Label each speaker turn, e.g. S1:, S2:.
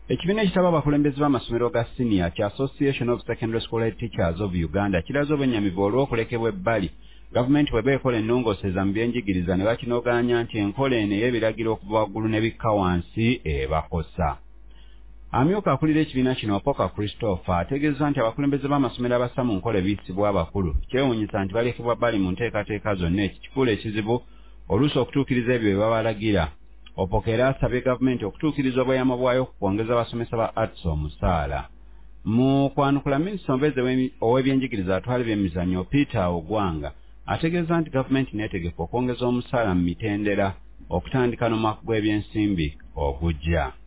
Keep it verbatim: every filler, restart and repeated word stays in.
S1: Ekibiina ekitaba abakulembeze b'amasomero ga senior kya Association of Secondary School Head Teachers of Uganda kiraze obwennyamivu olw'okulekebwa ebbali gavumenti bwe beekola ennongooseza mu byenjigiriza ne bakinogaanya nti enkola eno ey'ebiragiro okuva waggulu ne bikka wansi ebakosa. Amyuka akulira ekibiina kino Opoka Christopher ategeeza nti abakulembeze b'amasomero abassa mu nkola ebiyisibwa abakulu kyewuunyisa nti balekebwa bbali mu nteekateeka zonna ekikifuula ekizibu oluusi okutuukiriza ebyo bye babalagira. Opoka era asabye gavumenti okutuukiriza obweyamo bwayo ku kwongeza abasomesa ba arts omusaala. Mu kwanukula minisita omubeezi ow'ebyenjigiriza atwala ebyemizannyo Peter Ogwanga ategeeza nti gavumenti neetegefu okwongeza omusaala mu mitendera okutandika n'omwaka gw'ebyensimbi ogujja.